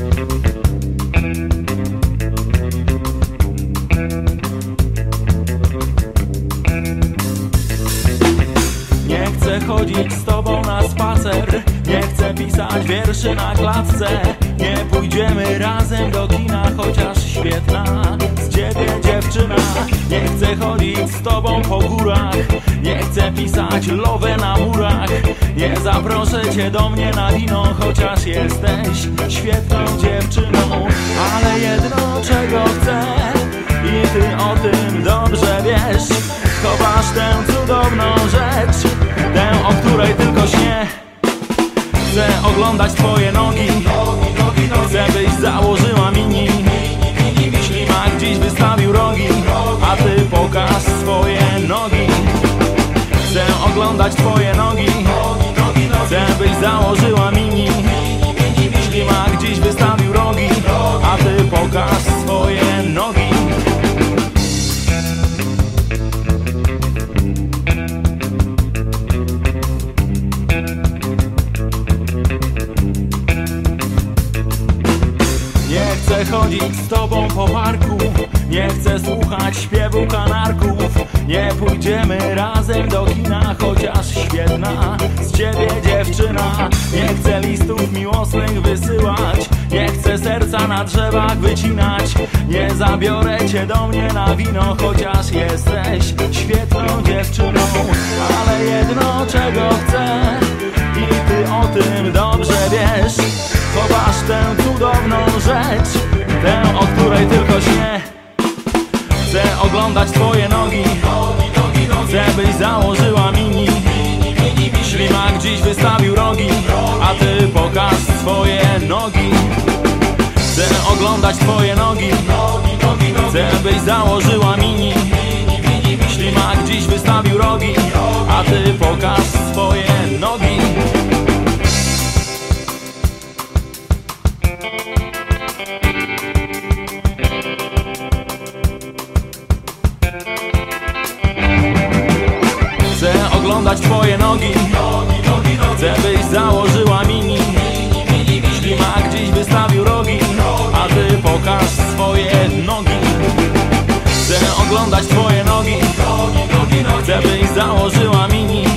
Nie chcę chodzić z tobą na spacer, nie chcę pisać wierszy na klatce. Nie pójdziemy razem do kina, chociaż świetna z ciebie dziewczyna. Nie chcę chodzić z tobą po górach, nie chcę pisać love na murach. Nie zaproszę cię do mnie na wino, chociaż jesteś świetną dziewczyną. Ale jedno czego chcę i ty o tym dobrze wiesz, chowasz tę cudowną rzecz, tę, o której tylko śnię. Chcę oglądać twoje nogi, chcę byś założyła mini. Ślimak dziś wystawił rogi, a ty pokaż swoje nogi. Chcę oglądać twoje nogi, chcę byś założyła mini. Ślimak dziś wystawił rogi, a ty pokaż swoje nogi. Nie chcę chodzić z tobą po parku, nie chcę słuchać śpiewu kanarków. Nie pójdziemy razem do kina, chociaż świetna z ciebie dziewczyna. Nie chcę listów miłosnych wysyłać, nie chcę serca na drzewach wycinać. Nie zabiorę cię do mnie na wino, chociaż jesteś świetną dziewczyną. Ale jedno czego chcę i ty o tym dobrze wiesz, chowasz tę cudowną rzecz, tę, o której tylko śnię. Chcę oglądać twoje nogi, chcę byś założyła mini. Ślimak dziś wystawił rogi, a ty pokaż swoje nogi. Chcę oglądać twoje nogi, chcę byś założyła mini. Ślimak dziś wystawił rogi, a ty pokaż swoje nogi. Chcę oglądać twoje nogi, chcę byś założyła mini. Ślimak dziś wystawił rogi, a ty pokaż swoje nogi. Chcę oglądać twoje nogi, chcę byś założyła mini.